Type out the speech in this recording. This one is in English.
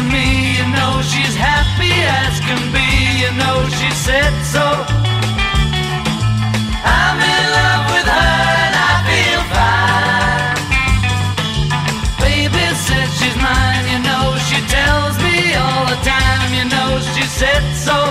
to me, you know she's happy as can be, you know she said so. I'm in love with her and I feel fine. Baby said she's mine, you know she tells me all the time, you know she said so.